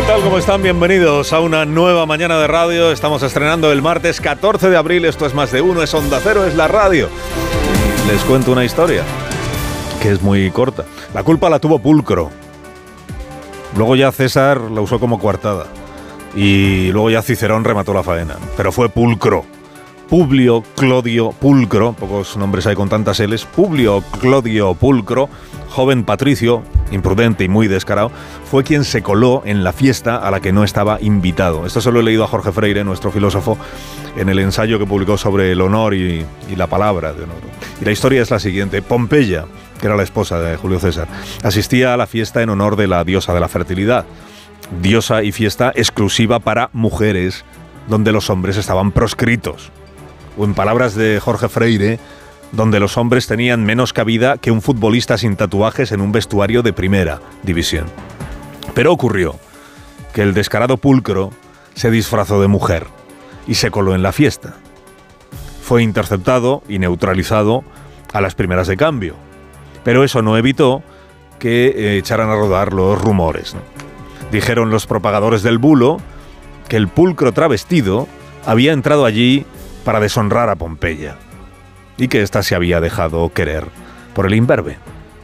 tal? ¿Cómo están? Bienvenidos a una nueva mañana de radio. Estamos estrenando el martes 14 de abril. Esto es Más de Uno, es Onda Cero, es la radio. Les cuento una historia que es muy corta. La culpa la tuvo Pulcro. Luego ya César la usó como coartada. Y luego ya Cicerón remató la faena. Pero fue Pulcro. Publio Clodio Pulcro, pocos nombres hay con tantas L's, Publio Clodio Pulcro, joven patricio, imprudente y muy descarado, fue quien se coló en la fiesta a la que no estaba invitado. Esto se lo he leído a Jorge Freire, nuestro filósofo, en el ensayo que publicó sobre el honor y la palabra de honor. Y la historia es la siguiente. Pompeya, que era la esposa de Julio César, asistía a la fiesta en honor de la diosa de la fertilidad, diosa y fiesta exclusiva para mujeres, donde los hombres estaban proscritos. O en palabras de Jorge Freire, donde los hombres tenían menos cabida que un futbolista sin tatuajes en un vestuario de primera división. Pero ocurrió que el descarado Pulcro se disfrazó de mujer y se coló en la fiesta. Fue interceptado y neutralizado a las primeras de cambio. Pero eso no evitó que echaran a rodar los rumores, ¿no? Dijeron los propagadores del bulo que el Pulcro travestido había entrado allí para deshonrar a Pompeya, y que ésta se había dejado querer por el imberbe.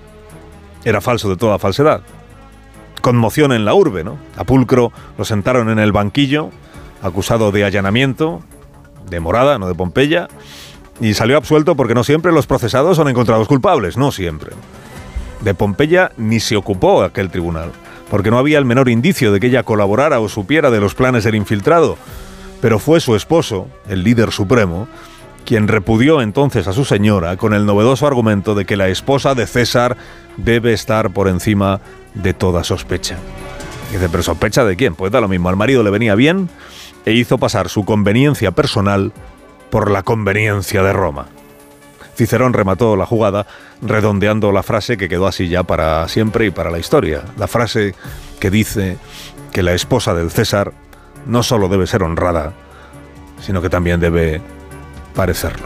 Era falso de toda falsedad. Conmoción en la urbe, ¿no? A Pulcro lo sentaron en el banquillo, acusado de allanamiento, de morada, no de Pompeya, y salió absuelto porque no siempre los procesados son encontrados culpables, no siempre. De Pompeya ni se ocupó aquel tribunal, porque no había el menor indicio de que ella colaborara o supiera de los planes del infiltrado. Pero fue su esposo, el líder supremo, quien repudió entonces a su señora con el novedoso argumento de que la esposa de César debe estar por encima de toda sospecha. Y dice, ¿pero sospecha de quién? Pues da lo mismo, al marido le venía bien e hizo pasar su conveniencia personal por la conveniencia de Roma. Cicerón remató la jugada redondeando la frase que quedó así ya para siempre y para la historia. La frase que dice que la esposa del César no solo debe ser honrada, sino que también debe parecerlo.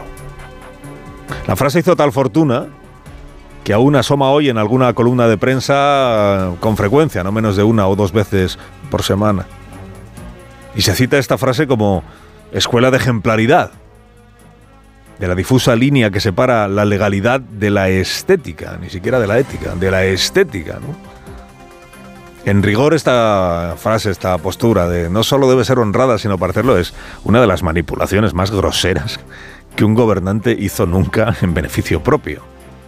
La frase hizo tal fortuna que aún asoma hoy en alguna columna de prensa con frecuencia, no menos de 1 o 2 veces por semana. Y se cita esta frase como escuela de ejemplaridad, de la difusa línea que separa la legalidad de la estética, ni siquiera de la ética, de la estética, ¿no? En rigor esta frase, esta postura de no solo debe ser honrada sino parecerlo es una de las manipulaciones más groseras que un gobernante hizo nunca en beneficio propio.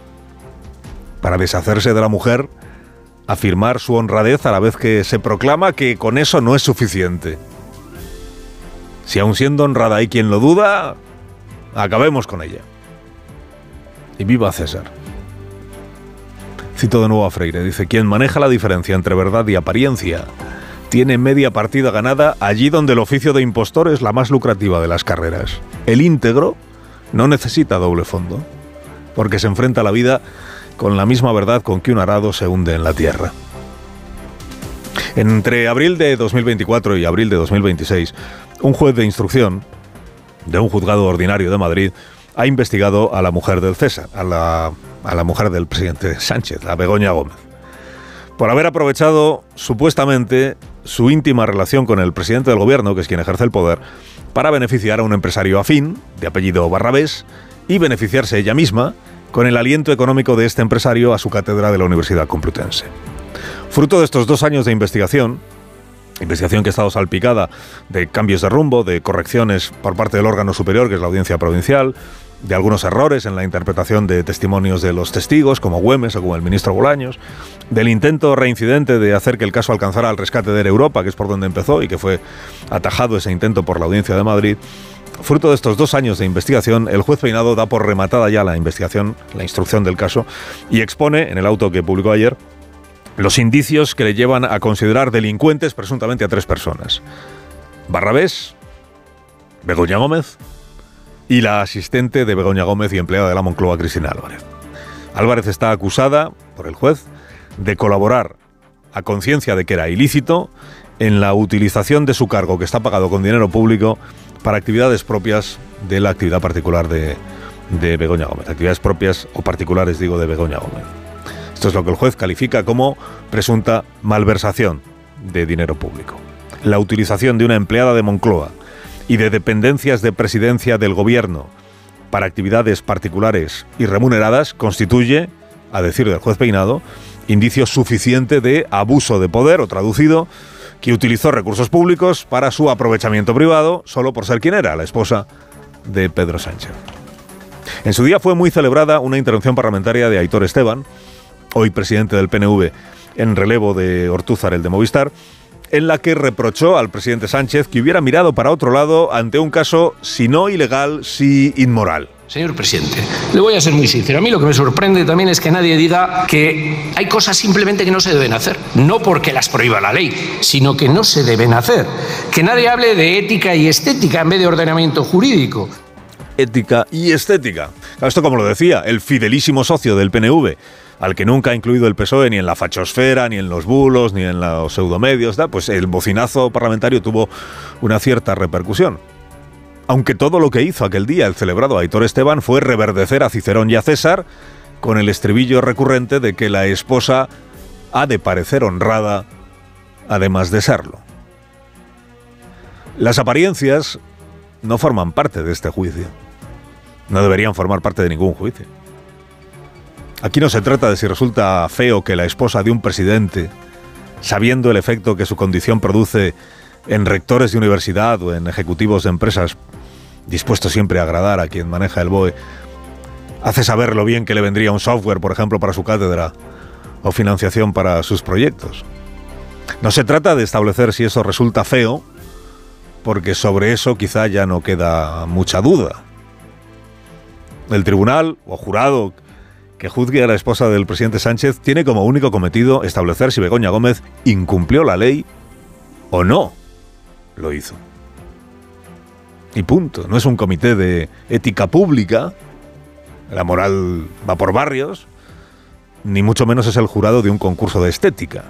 Para deshacerse de la mujer, afirmar su honradez a la vez que se proclama que con eso no es suficiente. Si aun siendo honrada hay quien lo duda, acabemos con ella. Y viva César. Cito de nuevo a Freire, dice, quien maneja la diferencia entre verdad y apariencia tiene media partida ganada allí donde el oficio de impostor es la más lucrativa de las carreras. El íntegro no necesita doble fondo, porque se enfrenta a la vida con la misma verdad con que un arado se hunde en la tierra. Entre abril de 2024 y abril de 2026, un juez de instrucción de un juzgado ordinario de Madrid ha investigado a la mujer del César, a la mujer del presidente Sánchez, a Begoña Gómez, por haber aprovechado supuestamente su íntima relación con el presidente del gobierno, que es quien ejerce el poder, para beneficiar a un empresario afín, de apellido Barrabés, y beneficiarse ella misma con el aliento económico de este empresario a su cátedra de la Universidad Complutense. Fruto de estos 2 años de investigación que ha estado salpicada de cambios de rumbo, de correcciones por parte del órgano superior, que es la Audiencia Provincial, de algunos errores en la interpretación de testimonios de los testigos, como Güemes o como el ministro Bolaños, del intento reincidente de hacer que el caso alcanzara al rescate de Europa, que es por donde empezó y que fue atajado ese intento por la Audiencia de Madrid. Fruto de estos 2 años de investigación, el juez Peinado da por rematada ya la investigación, la instrucción del caso, y expone, en el auto que publicó ayer, los indicios que le llevan a considerar delincuentes presuntamente a 3 personas. Barrabés, Begoña Gómez y la asistente de Begoña Gómez y empleada de la Moncloa, Cristina Álvarez. Álvarez está acusada por el juez de colaborar a conciencia de que era ilícito en la utilización de su cargo, que está pagado con dinero público, para actividades propias de la actividad particular de Begoña Gómez. Actividades propias o particulares, digo, de Begoña Gómez. Esto es lo que el juez califica como presunta malversación de dinero público. La utilización de una empleada de Moncloa y de dependencias de presidencia del gobierno para actividades particulares y remuneradas constituye, a decir del juez Peinado, indicio suficiente de abuso de poder, o traducido, que utilizó recursos públicos para su aprovechamiento privado solo por ser quien era, la esposa de Pedro Sánchez. En su día fue muy celebrada una intervención parlamentaria de Aitor Esteban, hoy presidente del PNV, en relevo de Ortúzar, el de Movistar, en la que reprochó al presidente Sánchez que hubiera mirado para otro lado ante un caso, si no ilegal, sí inmoral. Señor presidente, le voy a ser muy sincero. A mí lo que me sorprende también es que nadie diga que hay cosas simplemente que no se deben hacer. No porque las prohíba la ley, sino que no se deben hacer. Que nadie hable de ética y estética en vez de ordenamiento jurídico. Ética y estética. Esto, como lo decía, el fidelísimo socio del PNV, al que nunca ha incluido el PSOE ni en la fachosfera, ni en los bulos, ni en los pseudomedios, pues el bocinazo parlamentario tuvo una cierta repercusión. Aunque todo lo que hizo aquel día el celebrado Aitor Esteban fue reverdecer a Cicerón y a César con el estribillo recurrente de que la esposa ha de parecer honrada, además de serlo. Las apariencias no forman parte de este juicio. No deberían formar parte de ningún juicio. Aquí no se trata de si resulta feo que la esposa de un presidente, sabiendo el efecto que su condición produce en rectores de universidad o en ejecutivos de empresas, dispuestos siempre a agradar a quien maneja el BOE, hace saber lo bien que le vendría un software, por ejemplo, para su cátedra o financiación para sus proyectos. No se trata de establecer si eso resulta feo, porque sobre eso quizá ya no queda mucha duda. El tribunal o jurado que juzgue a la esposa del presidente Sánchez tiene como único cometido establecer si Begoña Gómez incumplió la ley o no lo hizo. Y punto. No es un comité de ética pública, la moral va por barrios, ni mucho menos es el jurado de un concurso de estética.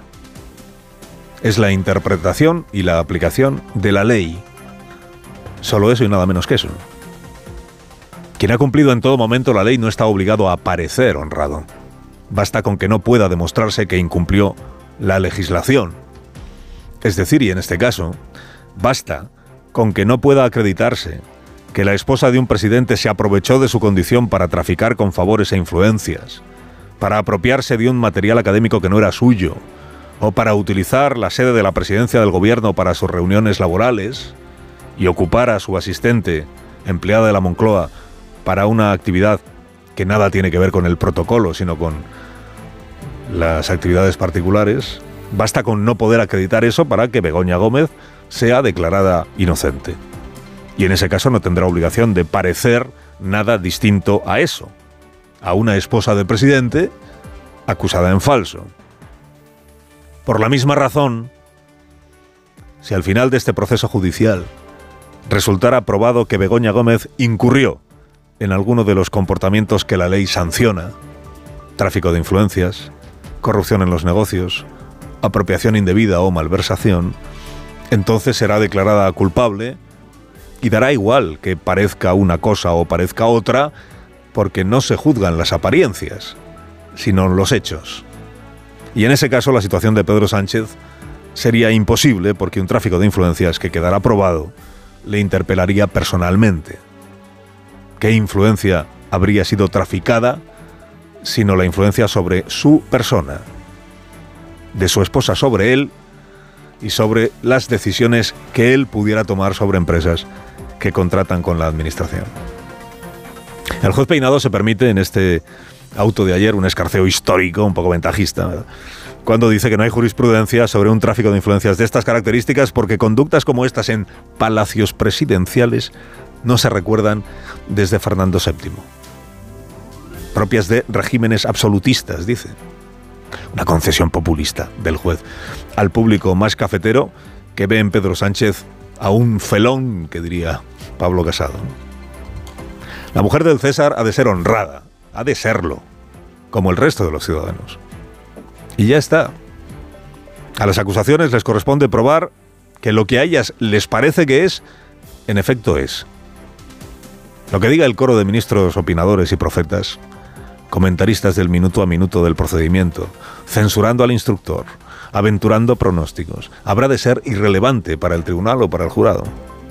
Es la interpretación y la aplicación de la ley. Solo eso y nada menos que eso. Quien ha cumplido en todo momento la ley no está obligado a parecer honrado. Basta con que no pueda demostrarse que incumplió la legislación. Es decir, y en este caso, basta con que no pueda acreditarse que la esposa de un presidente se aprovechó de su condición para traficar con favores e influencias, para apropiarse de un material académico que no era suyo, o para utilizar la sede de la presidencia del gobierno para sus reuniones laborales y ocupar a su asistente, empleada de la Moncloa, para una actividad que nada tiene que ver con el protocolo, sino con las actividades particulares. Basta con no poder acreditar eso para que Begoña Gómez sea declarada inocente. Y en ese caso no tendrá obligación de parecer nada distinto a eso, a una esposa del presidente acusada en falso. Por la misma razón, si al final de este proceso judicial resultara probado que Begoña Gómez incurrió en alguno de los comportamientos que la ley sanciona, tráfico de influencias, corrupción en los negocios, apropiación indebida o malversación, entonces será declarada culpable y dará igual que parezca una cosa o parezca otra, porque no se juzgan las apariencias, sino los hechos. Y en ese caso la situación de Pedro Sánchez sería imposible, porque un tráfico de influencias que quedará probado le interpelaría personalmente. ¿Qué influencia habría sido traficada sino la influencia sobre su persona, de su esposa sobre él y sobre las decisiones que él pudiera tomar sobre empresas que contratan con la administración? El juez Peinado se permite en este auto de ayer un escarceo histórico, un poco ventajista, ¿verdad?, cuando dice que no hay jurisprudencia sobre un tráfico de influencias de estas características porque conductas como estas en palacios presidenciales no se recuerdan desde Fernando VII. Propias de regímenes absolutistas, dice. Una concesión populista del juez al público más cafetero que ve en Pedro Sánchez a un felón, que diría Pablo Casado. La mujer del César ha de ser honrada, ha de serlo, como el resto de los ciudadanos. Y ya está. A las acusaciones les corresponde probar que lo que a ellas les parece que es, en efecto es. Lo que diga el coro de ministros opinadores y profetas, comentaristas del minuto a minuto del procedimiento, censurando al instructor, aventurando pronósticos. Habrá de ser irrelevante para el tribunal o para el jurado.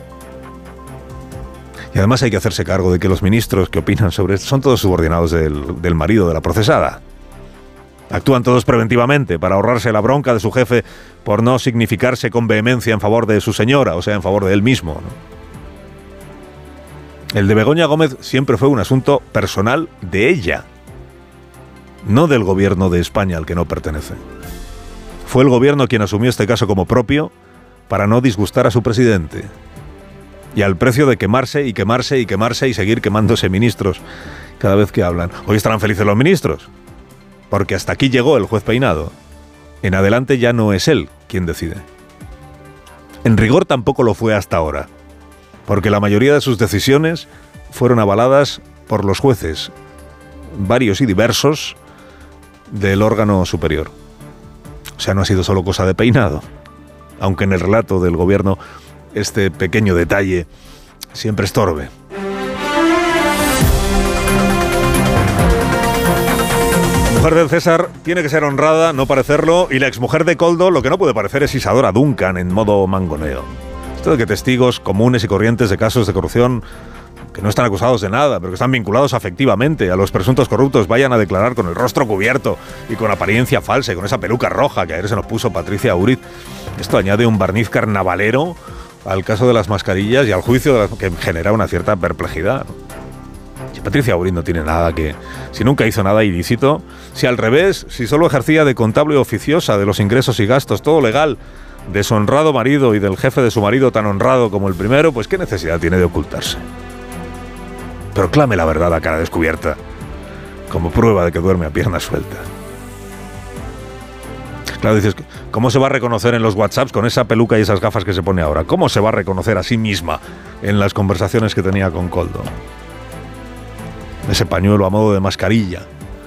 Y además hay que hacerse cargo de que los ministros que opinan sobre esto son todos subordinados del marido de la procesada. Actúan todos preventivamente para ahorrarse la bronca de su jefe por no significarse con vehemencia en favor de su señora, o sea, en favor de él mismo, ¿no? El de Begoña Gómez siempre fue un asunto personal de ella, no del gobierno de España al que no pertenece. Fue el gobierno quien asumió este caso como propio para no disgustar a su presidente. Y al precio de quemarse y quemarse y quemarse y seguir quemándose ministros cada vez que hablan. Hoy estarán felices los ministros, porque hasta aquí llegó el juez Peinado. En adelante ya no es él quien decide. En rigor tampoco lo fue hasta ahora, porque la mayoría de sus decisiones fueron avaladas por los jueces, varios y diversos, del órgano superior. O sea, no ha sido solo cosa de Peinado, aunque en el relato del gobierno este pequeño detalle siempre estorbe. La mujer del César tiene que ser honrada, no parecerlo, y la exmujer de Koldo lo que no puede parecer es Isadora Duncan en modo mangoneo. Esto de que testigos comunes y corrientes de casos de corrupción que no están acusados de nada, pero que están vinculados afectivamente a los presuntos corruptos, vayan a declarar con el rostro cubierto y con apariencia falsa y con esa peluca roja que ayer se nos puso Patricia Uriz. Esto añade un barniz carnavalero al caso de las mascarillas y al juicio que genera una cierta perplejidad. Si Patricia Uriz no tiene nada que... Si nunca hizo nada ilícito, si al revés, si solo ejercía de contable oficiosa de los ingresos y gastos, todo legal, de su honrado marido y del jefe de su marido tan honrado como el primero, pues qué necesidad tiene de ocultarse. Pero clame la verdad a cara descubierta, como prueba de que duerme a pierna suelta. Claro, dices, ¿cómo se va a reconocer en los WhatsApps con esa peluca y esas gafas que se pone ahora? ¿Cómo se va a reconocer a sí misma en las conversaciones que tenía con Koldo? Ese pañuelo a modo de mascarilla,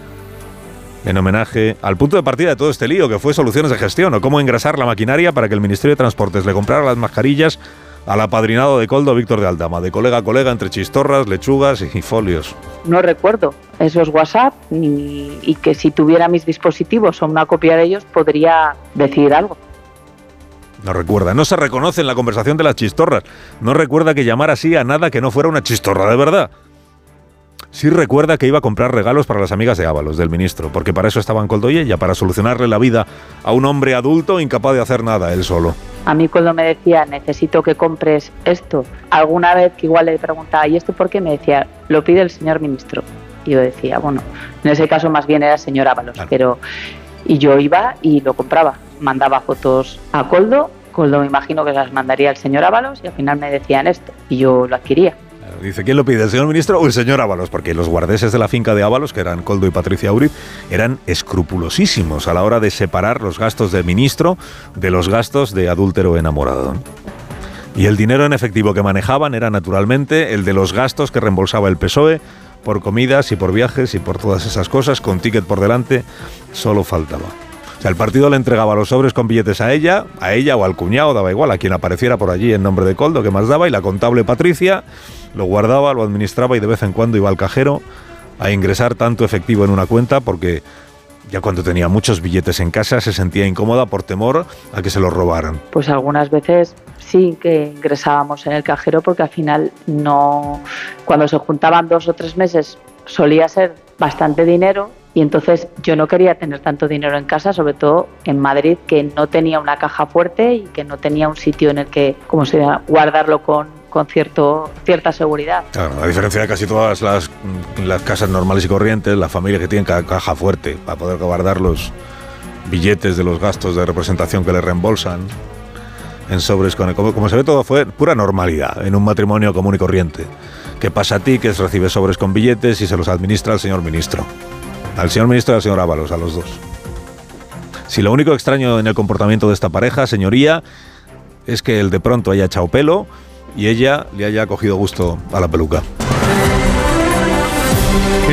en homenaje al punto de partida de todo este lío, que fue soluciones de gestión, o cómo engrasar la maquinaria para que el Ministerio de Transportes le comprara las mascarillas al apadrinado de Koldo, Víctor de Aldama, de colega a colega, entre chistorras, lechugas y folios. No recuerdo esos WhatsApp, y que si tuviera mis dispositivos o una copia de ellos podría decir algo. No recuerda, no se reconoce en la conversación de las chistorras, no recuerda que llamara así a nada que no fuera una chistorra de verdad. Sí recuerda que iba a comprar regalos para las amigas de Ábalos, del ministro, porque para eso estaban Koldo y ella, para solucionarle la vida a un hombre adulto incapaz de hacer nada él solo. A mí cuando me decía, necesito que compres esto, alguna vez que igual le preguntaba, ¿y esto por qué? Me decía, lo pide el señor ministro. Y yo decía, bueno, en ese caso más bien era el señor Ábalos, claro. Pero... Y yo iba y lo compraba, mandaba fotos a Koldo me imagino que las mandaría el señor Ábalos y al final me decían esto, y yo lo adquiría. Dice, ¿quién lo pide, el señor ministro o el señor Ábalos? Porque los guardeses de la finca de Ábalos, que eran Koldo y Patricia Uriz, eran escrupulosísimos a la hora de separar los gastos del ministro de los gastos de adúltero enamorado. Y el dinero en efectivo que manejaban era naturalmente el de los gastos que reembolsaba el PSOE por comidas y por viajes y por todas esas cosas, con ticket por delante, solo faltaba. O sea, el partido le entregaba los sobres con billetes a ella o al cuñado, daba igual, a quien apareciera por allí en nombre de Koldo, que más daba, y la contable Patricia lo guardaba, lo administraba y de vez en cuando iba al cajero a ingresar tanto efectivo en una cuenta, porque ya cuando tenía muchos billetes en casa se sentía incómoda por temor a que se los robaran. Pues algunas veces sí que ingresábamos en el cajero, porque al final no, cuando se juntaban 2 o 3 meses solía ser bastante dinero. Y entonces yo no quería tener tanto dinero en casa, sobre todo en Madrid, que no tenía una caja fuerte y que no tenía un sitio en el que, como se llama, guardarlo con cierta seguridad. Claro, a diferencia de casi todas las casas normales y corrientes, la familia que tiene caja fuerte para poder guardar los billetes de los gastos de representación que le reembolsan en sobres con... Como se ve, todo fue pura normalidad en un matrimonio común y corriente. ¿Qué pasa a ti? Que recibe sobres con billetes y se los administra al señor ministro. Al señor ministro y al señor Ábalos, a los dos. Si lo único extraño en el comportamiento de esta pareja, señoría, es que él de pronto haya echado pelo y ella le haya cogido gusto a la peluca.